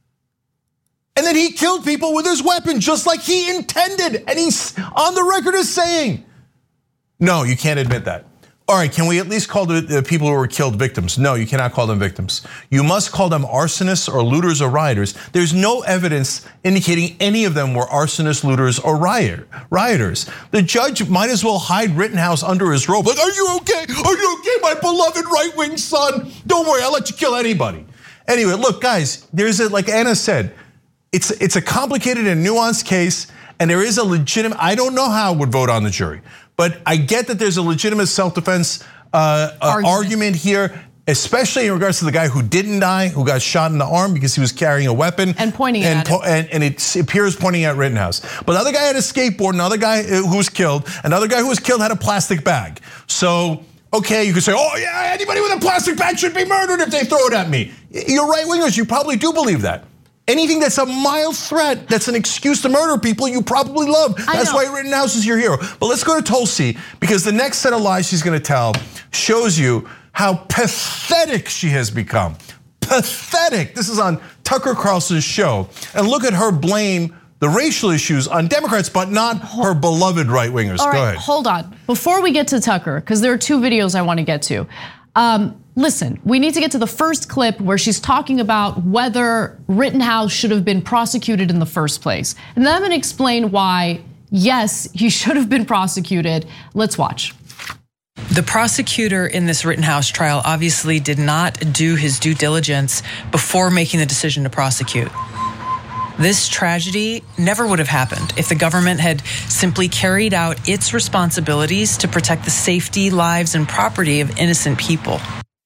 and then he killed people with his weapon just like he intended, and he's on the record as saying. No, you can't admit that. All right, can we at least call the, the people who were killed victims? No, you cannot call them victims. You must call them arsonists or looters or rioters. There's no evidence indicating any of them were arsonists, looters, or riot, rioters. The judge might as well hide Rittenhouse under his robe. Like, are you okay? Are you okay, my beloved right-wing son? Don't worry, I'll let you kill anybody. Anyway, look, guys, there's a, like Anna said, it's, it's a complicated and nuanced case, and there is a legitimate, I don't know how I would vote on the jury. But I get that there's a legitimate self-defense uh, argument. argument here, especially in regards to the guy who didn't die, who got shot in the arm because he was carrying a weapon. And pointing and, at it. And, and it appears pointing at Rittenhouse. But the other guy had a skateboard, another guy who was killed, another guy who was killed had a plastic bag. So, okay, you could say, oh yeah, anybody with a plastic bag should be murdered if they throw it at me. You're right-wingers, you probably do believe that. Anything that's a mild threat, that's an excuse to murder people, you probably love. That's why Rittenhouse is your hero. But let's go to Tulsi, because the next set of lies she's gonna tell shows you how pathetic she has become. Pathetic. This is on Tucker Carlson's show. And look at her blame the racial issues on Democrats, but not her beloved right-wingers. All right, go ahead. Hold on. Before we get to Tucker, because there are two videos I wanna get to. Um, Listen, we need to get to the first clip where she's talking about whether Rittenhouse should have been prosecuted in the first place. And then I'm gonna explain why, yes, he should have been prosecuted. Let's watch. The prosecutor in this Rittenhouse trial obviously did not do his due diligence before making the decision to prosecute. This tragedy never would have happened if the government had simply carried out its responsibilities to protect the safety, lives, and property of innocent people.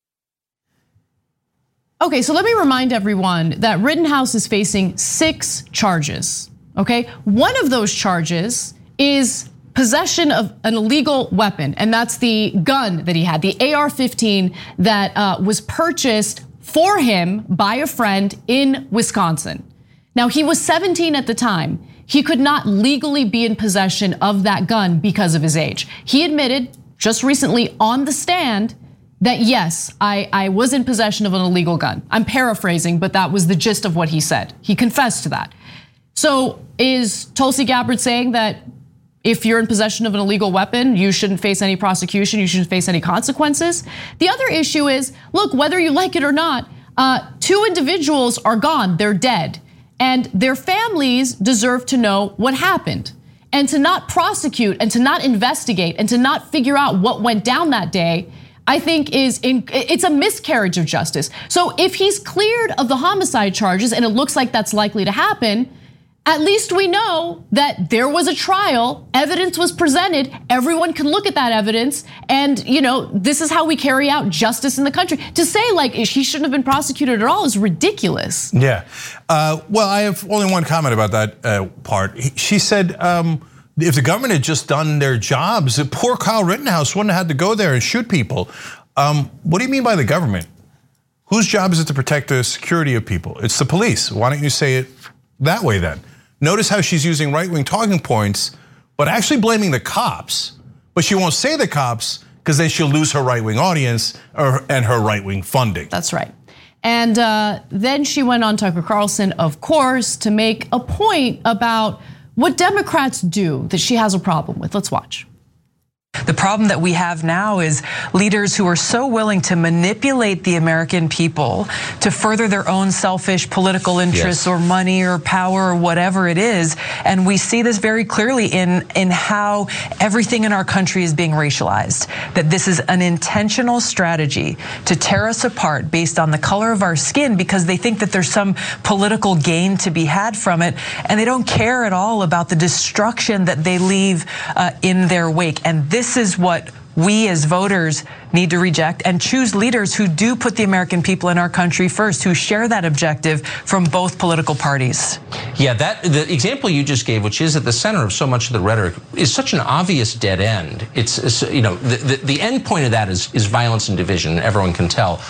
Okay, so let me remind everyone that Rittenhouse is facing six charges, okay? One of those charges is possession of an illegal weapon, and that's the gun that he had, the A R fifteen that was purchased for him by a friend in Wisconsin. Now, he was seventeen at the time. He could not legally be in possession of that gun because of his age. He admitted just recently on the stand that yes, I, I was in possession of an illegal gun. I'm paraphrasing, but that was the gist of what he said. He confessed to that. So is Tulsi Gabbard saying that if you're in possession of an illegal weapon, you shouldn't face any prosecution, you shouldn't face any consequences? The other issue is, look, whether you like it or not, uh, two individuals are gone, they're dead. And their families deserve to know what happened. And to not prosecute and to not investigate and to not figure out what went down that day, I think is in, it's a miscarriage of justice. So if he's cleared of the homicide charges, and it looks like that's likely to happen, at least we know that there was a trial, evidence was presented, everyone can look at that evidence, and you know, this is how we carry out justice in the country. To say like he shouldn't have been prosecuted at all is ridiculous. Yeah, uh, well, I have only one comment about that uh, part. She said, um, if the government had just done their jobs, poor Kyle Rittenhouse wouldn't have had to go there and shoot people. Um, what do you mean by the government? Whose job is it to protect the security of people? It's the police. Why don't you say it that way then? Notice how she's using right-wing talking points, but actually blaming the cops. But she won't say the cops because then she'll lose her right-wing audience or, and her right-wing funding. That's right. And uh, then she went on Tucker Carlson, of course, to make a point about what Democrats do that she has a problem with. Let's watch. The problem that we have now is leaders who are so willing to manipulate the American people to further their own selfish political interests, yes, or money or power or whatever it is. And we see this very clearly in, in how everything in our country is being racialized. That this is an intentional strategy to tear us apart based on the color of our skin because they think that there's some political gain to be had from it. And they don't care at all about the destruction that they leave uh, in their wake. And this This is what we as voters need to reject and choose leaders who do put the American people in our country first, who share that objective from both political parties. Yeah, that the example you just gave, which is at the center of so much of the rhetoric, is such an obvious dead end. It's, it's you know, the, the, the end point of that is, is violence and division, everyone can tell.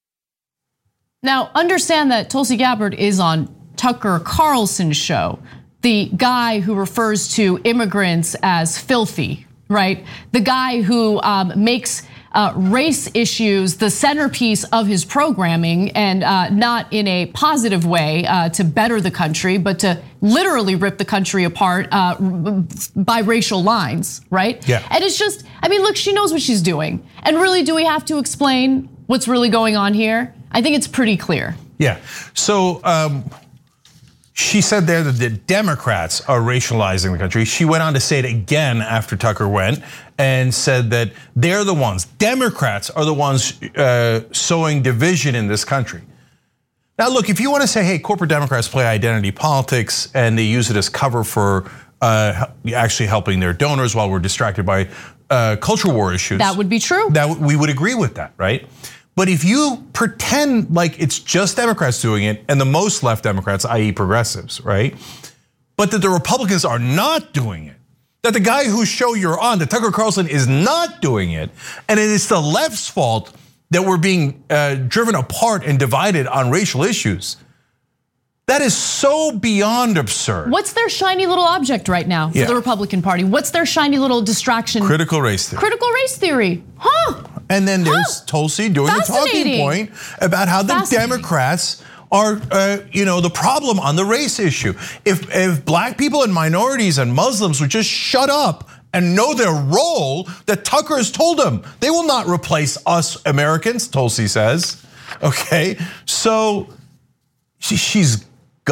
Now, understand that Tulsi Gabbard is on Tucker Carlson's show, the guy who refers to immigrants as filthy, right? The guy who um, makes uh, race issues the centerpiece of his programming, and uh, not in a positive way uh, to better the country, but to literally rip the country apart uh, by racial lines, right? Yeah. And it's just, I mean, look, she knows what she's doing. And really, do we have to explain what's really going on here? I think it's pretty clear. Yeah, so um, she said there that the Democrats are racializing the country. She went on to say it again after Tucker went and said that they're the ones, Democrats are the ones uh, sowing division in this country. Now look, if you want to say, hey, corporate Democrats play identity politics and they use it as cover for uh, actually helping their donors while we're distracted by uh, culture war issues. That would be true. That we would agree with that, right? But if you pretend like it's just Democrats doing it and the most left Democrats, that is progressives, right? But that the Republicans are not doing it, that the guy whose show you're on, that Tucker Carlson is not doing it, and it is the left's fault that we're being uh, driven apart and divided on racial issues. That is so beyond absurd. What's their shiny little object right now for yeah. the Republican Party? What's their shiny little distraction? Critical race theory. Critical race theory, huh? And then there's huh. Tulsi doing a talking point about how the Democrats are, uh, you know, the problem on the race issue. If if black people and minorities and Muslims would just shut up and know their role, that Tucker has told them, they will not replace us Americans, Tulsi says. Okay, so she, she's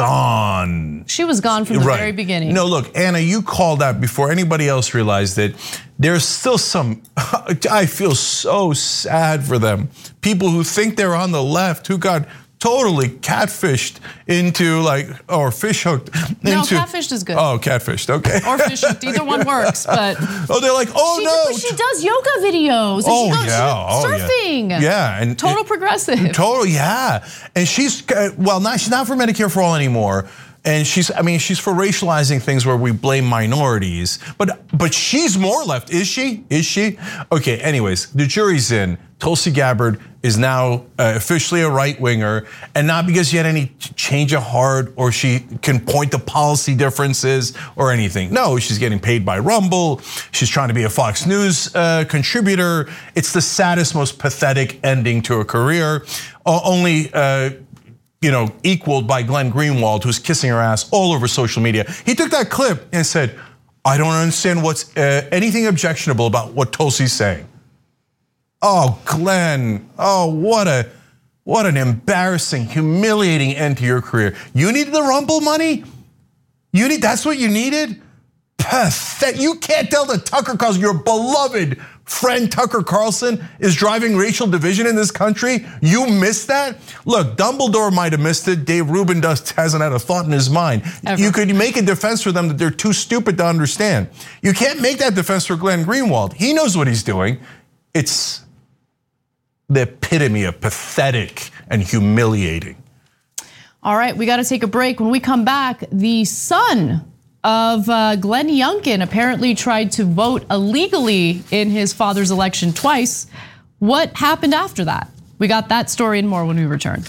gone. She was gone from the right. very beginning. No, look, Anna, you called that before anybody else realized it. There's still some, I feel so sad for them. People who think they're on the left, who got totally catfished into like, or fish hooked into. No, catfished is good. Oh, catfished, okay. Or fish hooked, either one works, but. Oh, they're like, oh she, no. She does yoga videos. And oh, she goes yeah. Oh, surfing. Yeah. yeah. And Total it, progressive. Total, yeah. And she's, well, not, she's not for Medicare for all anymore. And she's, I mean, she's for racializing things where we blame minorities. But but she's more left, is she? Is she? Okay, anyways, the jury's in. Tulsi Gabbard is now officially a right winger, and not because she had any change of heart or she can point to policy differences or anything. No, she's getting paid by Rumble. She's trying to be a Fox News contributor. It's the saddest, most pathetic ending to a career. Only you know, equaled by Glenn Greenwald, who's kissing her ass all over social media. He took that clip and said, I don't understand what's uh, anything objectionable about what Tulsi's saying. Oh, Glenn, oh, what a, what an embarrassing, humiliating end to your career. You needed the Rumble money? You need, that's what you needed? Pathetic. You can't tell the Tucker Carlson, your beloved friend Tucker Carlson is driving racial division in this country. You missed that? Look, Dumbledore might have missed it. Dave Rubin does, hasn't had a thought in his mind. Ever. You could make a defense for them that they're too stupid to understand. You can't make that defense for Glenn Greenwald. He knows what he's doing. It's the epitome of pathetic and humiliating. All right, we got to take a break. When we come back, the son of uh, Glenn Youngkin apparently tried to vote illegally in his father's election twice. What happened after that? We got that story and more when we return.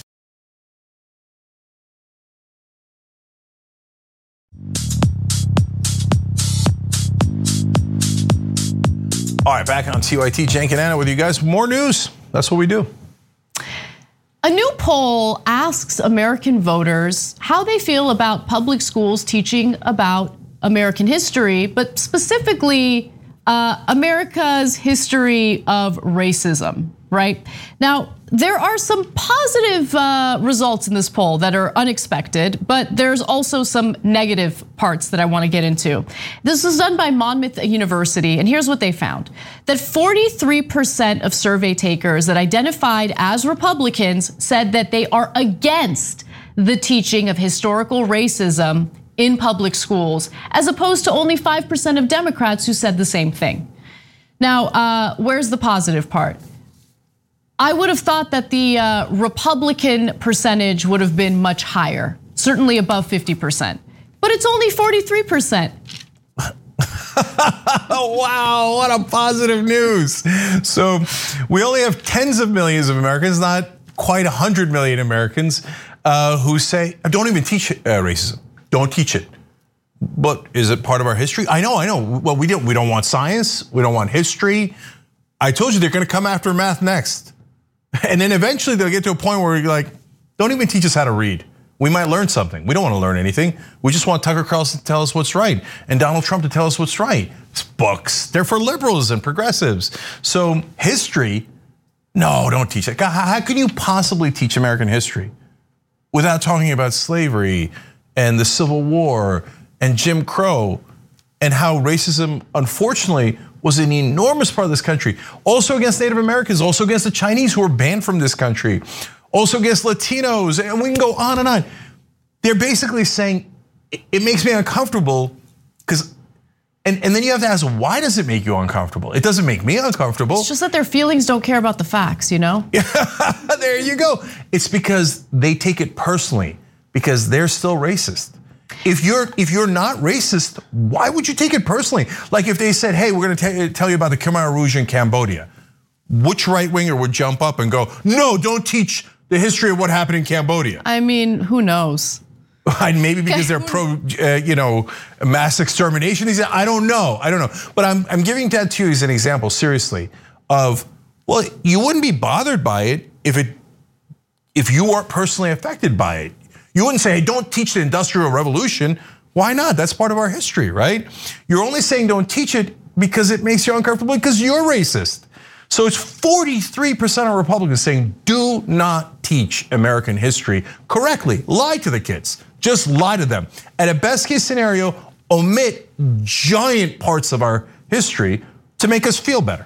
All right, back on T Y T, Cenk and Anna with you guys. More news, that's what we do. A new poll asks American voters how they feel about public schools teaching about American history, but specifically uh, America's history of racism, right? Now, there are some positive uh, results in this poll that are unexpected, but there's also some negative parts that I want to get into. This was done by Monmouth University, and here's what they found. That forty-three percent of survey takers that identified as Republicans said that they are against the teaching of historical racism in public schools, as opposed to only five percent of Democrats who said the same thing. Now, uh, where's the positive part? I would have thought that the uh, Republican percentage would have been much higher, certainly above fifty percent, but it's only forty-three percent. Wow, what a positive news. So we only have tens of millions of Americans, not quite one hundred million Americans uh, who say, don't even teach uh, racism. Don't teach it. But is it part of our history? I know, I know. Well, we don't. We don't want science. We don't want history. I told you they're gonna come after math next. And then eventually they'll get to a point where you're like, don't even teach us how to read. We might learn something. We don't want to learn anything. We just want Tucker Carlson to tell us what's right and Donald Trump to tell us what's right. It's books, they're for liberals and progressives. So history, no, don't teach it. God, how can you possibly teach American history without talking about slavery and the Civil War and Jim Crow and how racism, unfortunately, was an enormous part of this country. Also against Native Americans, also against the Chinese who were banned from this country. Also against Latinos, and we can go on and on. They're basically saying, it makes me uncomfortable, because, and, and then you have to ask, why does it make you uncomfortable? It doesn't make me uncomfortable. It's just that their feelings don't care about the facts, you know? Yeah, there you go. It's because they take it personally, because they're still racist. If you're if you're not racist, why would you take it personally? Like if they said, hey, we're gonna tell you about the Khmer Rouge in Cambodia. Which right winger would jump up and go, no, don't teach the history of what happened in Cambodia? I mean, who knows? Maybe because they're pro, uh, you know, mass extermination. I don't know, I don't know. But I'm I'm giving that to you as an example, seriously, of, well, you wouldn't be bothered by it if it if you weren't personally affected by it. You wouldn't say, hey, don't teach the Industrial Revolution. Why not? That's part of our history, right? You're only saying don't teach it because it makes you uncomfortable because you're racist. So it's forty-three percent of Republicans saying do not teach American history correctly. Lie to the kids, just lie to them. At a best case scenario, omit giant parts of our history to make us feel better.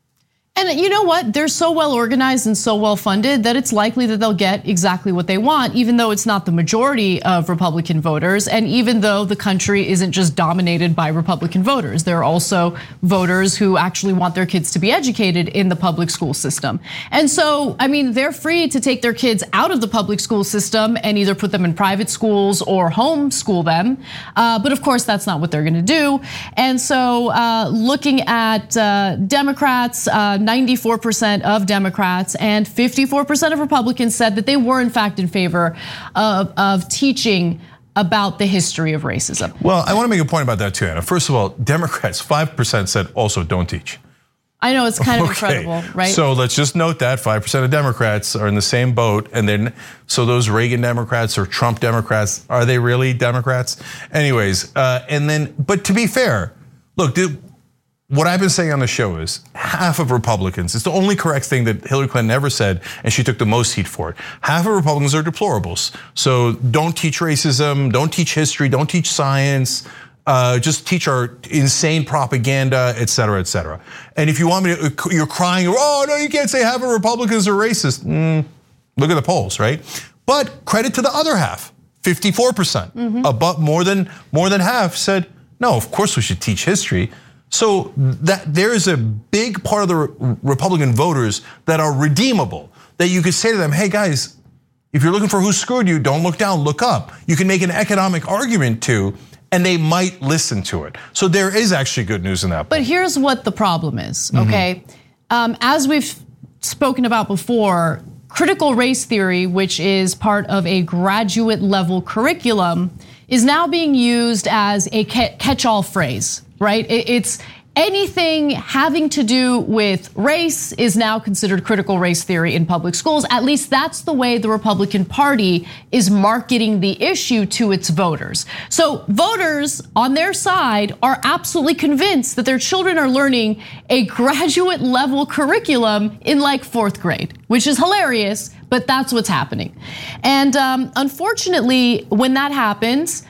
And you know what? They're so well organized and so well funded that it's likely that they'll get exactly what they want, even though it's not the majority of Republican voters. And even though the country isn't just dominated by Republican voters, there are also voters who actually want their kids to be educated in the public school system. And so, I mean, they're free to take their kids out of the public school system and either put them in private schools or homeschool them. But of course, that's not what they're gonna do. And so looking at Democrats, ninety-four percent of Democrats and fifty-four percent of Republicans said that they were in fact in favor of, of teaching about the history of racism. Well, I want to make a point about that too, Anna. First of all, Democrats, five percent said also don't teach. I know, it's kind of okay. incredible, right? So let's just note that five percent of Democrats are in the same boat. And then, so those Reagan Democrats or Trump Democrats, are they really Democrats? Anyways, uh, and then, but to be fair, look, dude, what I've been saying on the show is half of Republicans, it's the only correct thing that Hillary Clinton ever said, and she took the most heat for it. Half of Republicans are deplorables. So don't teach racism, don't teach history, don't teach science, uh, just teach our insane propaganda, et cetera, et cetera. And if you want me to, you're crying, oh no, you can't say half of Republicans are racist. Mm, look at the polls, right? But credit to the other half, fifty-four percent, mm-hmm. About more than, more than half said, no, of course we should teach history. So that there is a big part of the Republican voters that are redeemable, that you could say to them, hey guys, if you're looking for who screwed you, don't look down, look up. You can make an economic argument too, and they might listen to it. So there is actually good news in that. But here's what the problem is, okay? Mm-hmm. Um, as we've spoken about before, critical race theory, which is part of a graduate level curriculum, is now being used as a catch-all phrase. Right? It's anything having to do with race is now considered critical race theory in public schools. At least that's the way the Republican Party is marketing the issue to its voters. So voters on their side are absolutely convinced that their children are learning a graduate level curriculum in like fourth grade, which is hilarious, but that's what's happening. And um, unfortunately, when that happens,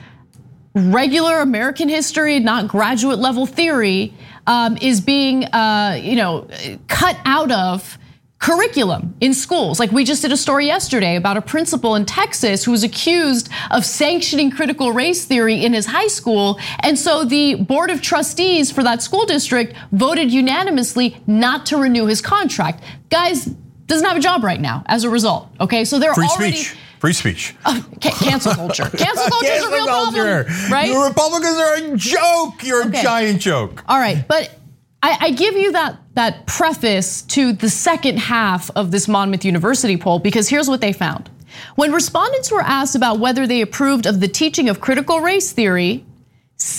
regular American history, not graduate level theory, um, is being uh, you know, cut out of curriculum in schools. Like we just did a story yesterday about a principal in Texas who was accused of sanctioning critical race theory in his high school. And so the board of trustees for that school district voted unanimously not to renew his contract. Guys doesn't have a job right now as a result, okay? So they're Free already- speech. Free speech. Uh, cancel culture. Cancel culture is a real culture. problem, right? The Republicans are a joke. You're okay. a giant joke. All right, but I, I give you that, that preface to the second half of this Monmouth University poll because here's what they found. When respondents were asked about whether they approved of the teaching of critical race theory,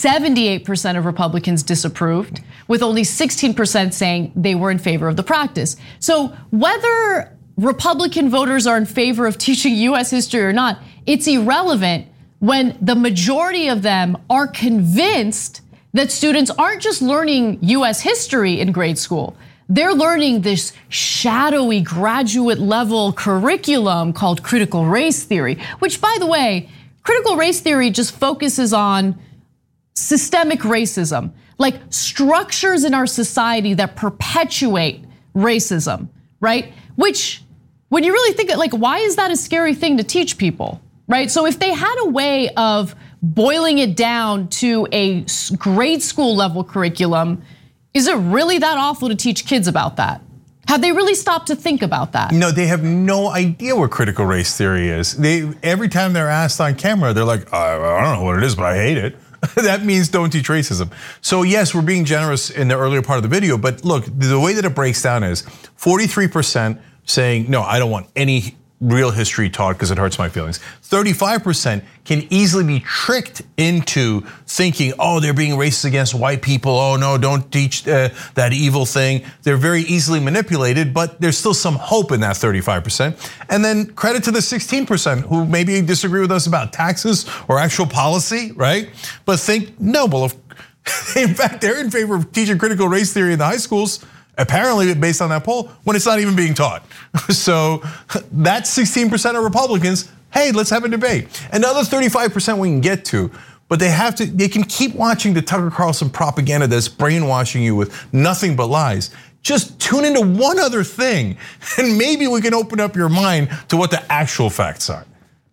seventy-eight percent of Republicans disapproved, with only sixteen percent saying they were in favor of the practice. So whether Republican voters are in favor of teaching U S history or not, it's irrelevant when the majority of them are convinced that students aren't just learning U S history in grade school. They're learning this shadowy graduate level curriculum called critical race theory, which, by the way, critical race theory just focuses on systemic racism, like structures in our society that perpetuate racism, right? Which, when you really think of, like, why is that a scary thing to teach people, right? So if they had a way of boiling it down to a grade school level curriculum, is it really that awful to teach kids about that? Have they really stopped to think about that? No, they have no idea what critical race theory is. They every time they're asked on camera, they're like, I, I don't know what it is, but I hate it. That means don't teach racism. So yes, we're being generous in the earlier part of the video, but look, the way that it breaks down is forty-three percent saying, no, I don't want any real history taught because it hurts my feelings. thirty-five percent can easily be tricked into thinking, oh, they're being racist against white people. Oh no, don't teach uh, that evil thing. They're very easily manipulated, but there's still some hope in that thirty-five percent. And then credit to the sixteen percent who maybe disagree with us about taxes or actual policy, right? But think, no, well, if, in fact, they're in favor of teaching critical race theory in the high schools, apparently based on that poll, when it's not even being taught. So that's sixteen percent of Republicans, hey, let's have a debate. Another thirty-five percent we can get to, but they have to, they can keep watching the Tucker Carlson propaganda that's brainwashing you with nothing but lies. Just tune into one other thing, and maybe we can open up your mind to what the actual facts are.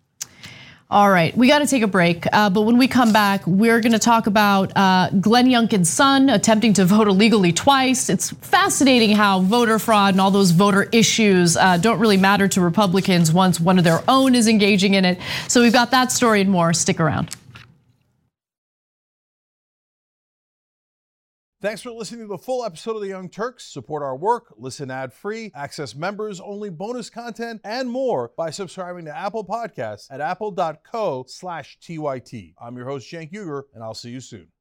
All right, we got to take a break, uh, but when we come back, we're going to talk about uh, Glenn Youngkin's son attempting to vote illegally twice. It's fascinating how voter fraud and all those voter issues uh, don't really matter to Republicans once one of their own is engaging in it. So we've got that story and more. Stick around. Thanks for listening to the full episode of The Young Turks. Support our work, listen ad-free, access members-only bonus content, and more by subscribing to Apple Podcasts at apple dot co slash T Y T. I'm your host, Cenk Uygur, and I'll see you soon.